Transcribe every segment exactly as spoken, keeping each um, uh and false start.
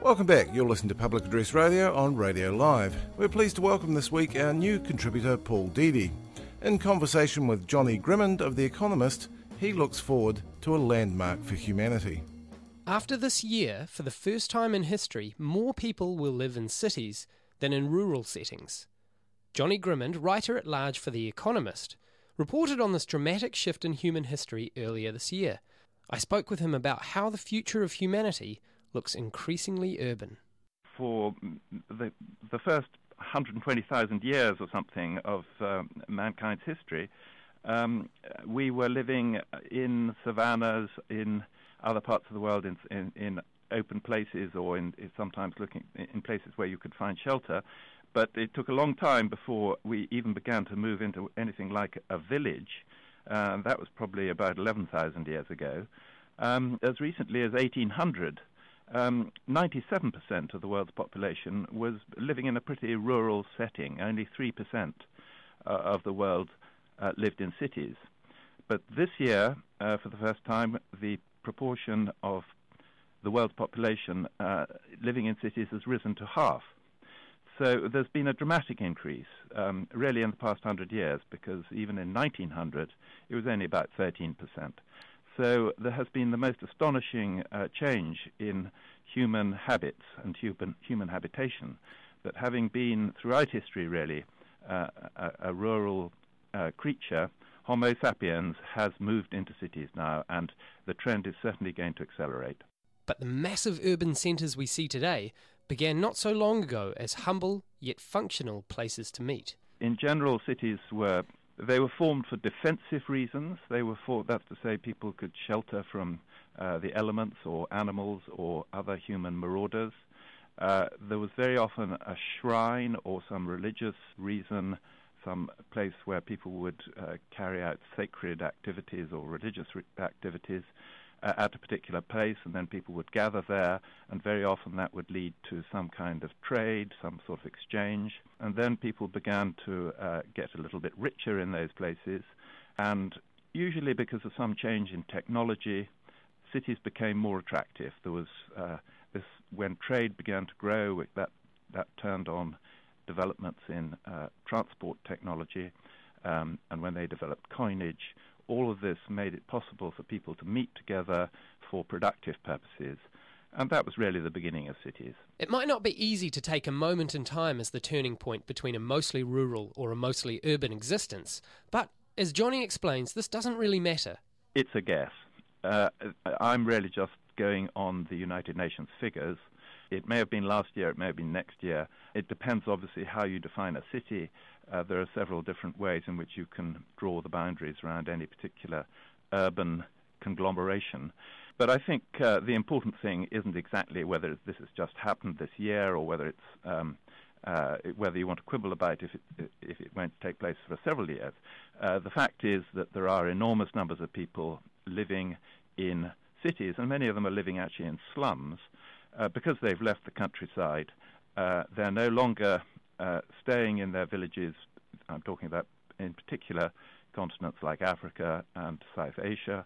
Welcome back. You're listening to Public Address Radio on Radio Live. We're pleased to welcome this week our new contributor, Paul Deedy. In conversation with Johnny Grimmond of The Economist, he looks forward to a landmark for humanity. After this year, for the first time in history, more people will live in cities than in rural settings. Johnny Grimmond, writer-at-large for The Economist, reported on this dramatic shift in human history earlier this year. I spoke with him about how the future of humanity looks increasingly urban. For the the first one hundred twenty thousand years or something of um, mankind's history, um, we were living in savannas, in other parts of the world, in in, in open places, or in, in sometimes looking in places where you could find shelter. But it took a long time before we even began to move into anything like a village. Uh, that was probably about eleven thousand years ago. Um, as recently as eighteen hundred, Um, ninety-seven percent of the world's population was living in a pretty rural setting. Only three percent uh, of the world uh, lived in cities. But this year, uh, for the first time, the proportion of the world's population uh, living in cities has risen to half. So there's been a dramatic increase, um, really, in the past hundred years, because even in nineteen hundred, it was only about thirteen percent. So there has been the most astonishing uh, change in human habits and human, human habitation, that having been throughout history really uh, a, a rural uh, creature, Homo sapiens has moved into cities now, and the trend is certainly going to accelerate. But the massive urban centres we see today began not so long ago as humble yet functional places to meet. In general, cities were They were formed for defensive reasons. They were for, that's to say, people could shelter from uh, the elements or animals or other human marauders. Uh, there was very often a shrine or some religious reason, some place where people would uh, carry out sacred activities or religious re- activities uh, at a particular place, and then people would gather there, and very often that would lead to some kind of trade, some sort of exchange. And then people began to uh, get a little bit richer in those places, and usually because of some change in technology, cities became more attractive. There was uh, this, when trade began to grow, that that turned on developments in uh, transport technology, um, and when they developed coinage, all of this made it possible for people to meet together for productive purposes. And that was really the beginning of cities. It might not be easy to take a moment in time as the turning point between a mostly rural or a mostly urban existence, but as Johnny explains, this doesn't really matter. It's a guess. Uh, I'm really just going on the United Nations figures. It may have been last year, it may have been next year. It depends, obviously, how you define a city. Uh, there are several different ways in which you can draw the boundaries around any particular urban conglomeration. But I think uh, the important thing isn't exactly whether this has just happened this year or whether it's um, uh, whether you want to quibble about if it, if it won't take place for several years. Uh, the fact is that there are enormous numbers of people living in cities, and many of them are living actually in slums, uh, because they've left the countryside. Uh, they're no longer uh, staying in their villages. I'm talking about, in particular, continents like Africa and South Asia.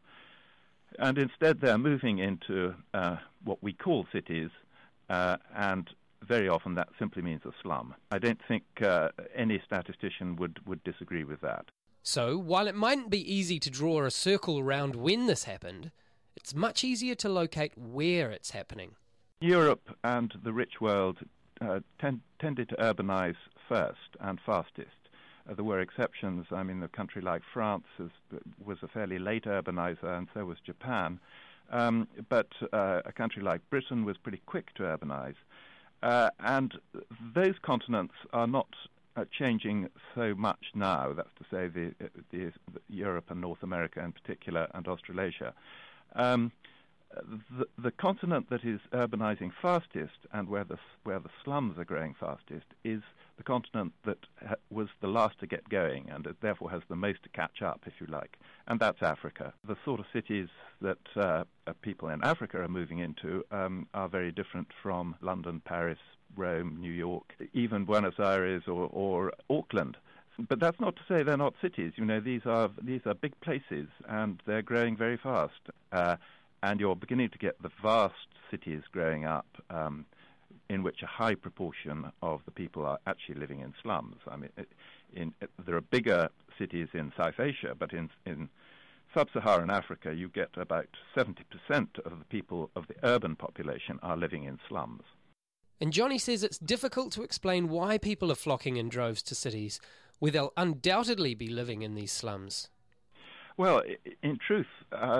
And instead they're moving into uh, what we call cities, uh, and very often that simply means a slum. I don't think uh, any statistician would, would disagree with that. So, while it mightn't be easy to draw a circle around when this happened, it's much easier to locate where it's happening. Europe and the rich world uh, tend, tended to urbanize first and fastest. Uh, there were exceptions. I mean, a country like France is, was a fairly late urbanizer, and so was Japan. Um, but uh, a country like Britain was pretty quick to urbanize. Uh, and those continents are not uh, changing so much now, that's to say the, the, the Europe and North America in particular, and Australasia. Um, the, the continent that is urbanizing fastest and where the, where the slums are growing fastest is the continent that ha- was the last to get going, and it therefore has the most to catch up, if you like, and that's Africa. The sort of cities that uh, people in Africa are moving into um, are very different from London, Paris, Rome, New York, even Buenos Aires or, or Auckland. But that's not to say they're not cities. You know, these are these are big places, and they're growing very fast. Uh, and you're beginning to get the vast cities growing up um, in which a high proportion of the people are actually living in slums. I mean, in, in, there are bigger cities in South Asia, but in, in Sub-Saharan Africa, you get about seventy percent of the people of the urban population are living in slums. And Johnny says it's difficult to explain why people are flocking in droves to cities, where they'll undoubtedly be living in these slums. Well, in truth, uh,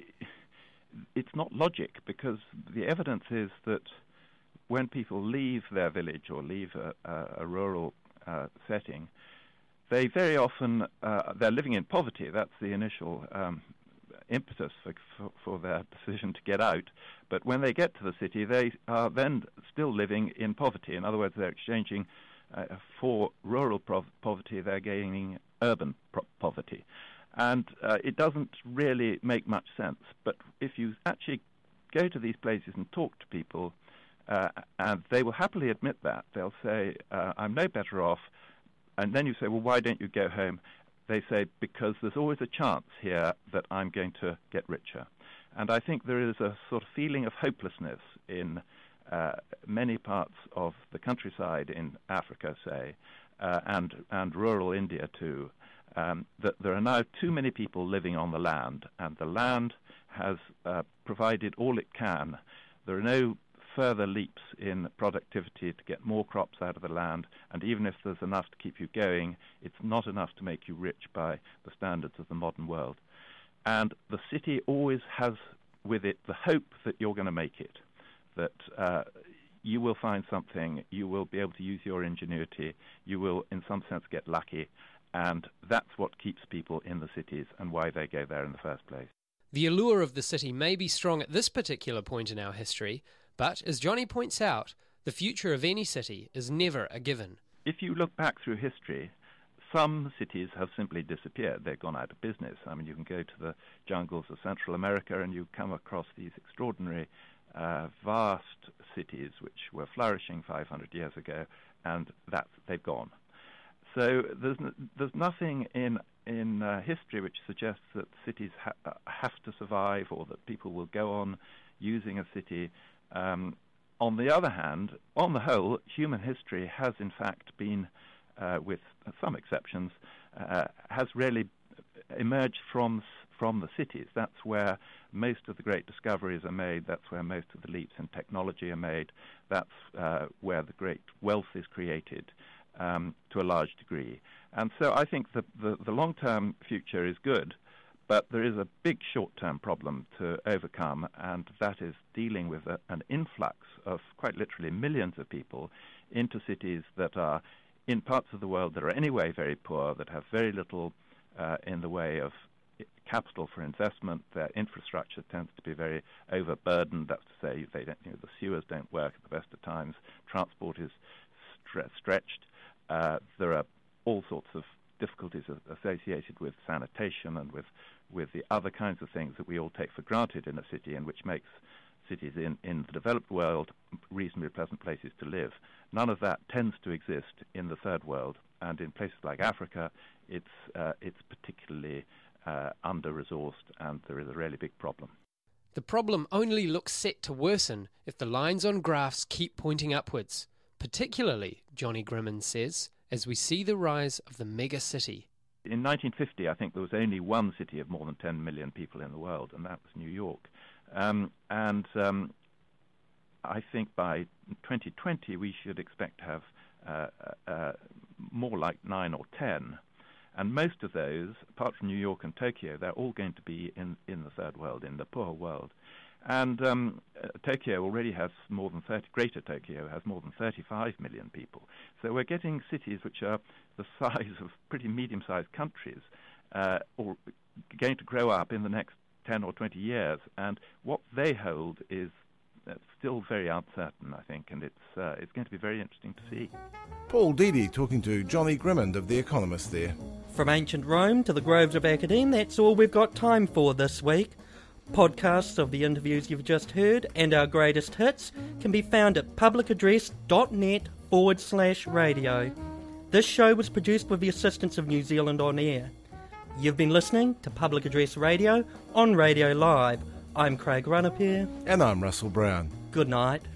it's not logic, because the evidence is that when people leave their village or leave a, a, a rural uh, setting, they very often, uh, they're living in poverty. That's the initial um, impetus for, for, for their decision to get out. But when they get to the city, they are then still living in poverty. In other words, they're exchanging uh, for rural pro- poverty, they're gaining urban pro- poverty. And uh, it doesn't really make much sense. But if you actually go to these places and talk to people, uh, and they will happily admit that. They'll say, uh, I'm no better off. And then you say, well, why don't you go home? They say, because there's always a chance here that I'm going to get richer. And I think there is a sort of feeling of hopelessness in uh, many parts of the countryside in Africa, say, uh, and, and rural India too, um, that there are now too many people living on the land, and the land has uh, provided all it can. There are no further leaps in productivity to get more crops out of the land, and even if there's enough to keep you going, it's not enough to make you rich by the standards of the modern world. And the city always has with it the hope that you're going to make it, that uh, you will find something, you will be able to use your ingenuity, you will in some sense get lucky, and that's what keeps people in the cities and why they go there in the first place. The allure of the city may be strong at this particular point in our history, but, as Johnny points out, the future of any city is never a given. If you look back through history, some cities have simply disappeared. They've gone out of business. I mean, you can go to the jungles of Central America and you come across these extraordinary, uh, vast cities which were flourishing five hundred years ago, and that's, they've gone. So there's n- there's nothing in in uh, history which suggests that cities ha- have to survive or that people will go on using a city. Um, on the other hand, on the whole, human history has in fact been, uh, with some exceptions, uh, has really emerged from from the cities. That's where most of the great discoveries are made. That's where most of the leaps in technology are made. That's uh, where the great wealth is created um, to a large degree. And so I think the, the, the long-term future is good. But there is a big short-term problem to overcome, and that is dealing with a, an influx of quite literally millions of people into cities that are in parts of the world that are anyway very poor, that have very little uh, in the way of capital for investment. Their infrastructure tends to be very overburdened. That's to say, they don't, you know, the sewers don't work at the best of times. Transport is stre- stretched. Uh, there are all sorts of difficulties associated with sanitation and with, with the other kinds of things that we all take for granted in a city, and which makes cities in, in the developed world reasonably pleasant places to live. None of that tends to exist in the third world, and in places like Africa, it's, uh, it's particularly uh, under-resourced, and there is a really big problem. The problem only looks set to worsen if the lines on graphs keep pointing upwards, particularly, Johnny Grimmond says, as we see the rise of the mega-city. In nineteen fifty, I think there was only one city of more than ten million people in the world, and that was New York. Um, and um, I think by twenty twenty, we should expect to have uh, uh, more like nine or ten. And most of those, apart from New York and Tokyo, they're all going to be in, in the third world, in the poor world. And um, uh, Tokyo already has more than thirty, Greater Tokyo has more than thirty-five million people. So we're getting cities which are the size of pretty medium-sized countries, uh, or going to grow up in the next ten or twenty years. And what they hold is uh, still very uncertain, I think, and it's uh, it's going to be very interesting to see. Paul Deedy talking to Johnny Grimmond of The Economist there. From ancient Rome to the groves of Academe, that's all we've got time for this week. Podcasts of the interviews you've just heard and our greatest hits can be found at publicaddress.net forward slash radio. This show was produced with the assistance of New Zealand On Air. You've been listening to Public Address Radio on Radio Live, I'm Craig Runnapere. And I'm Russell Brown. Good night.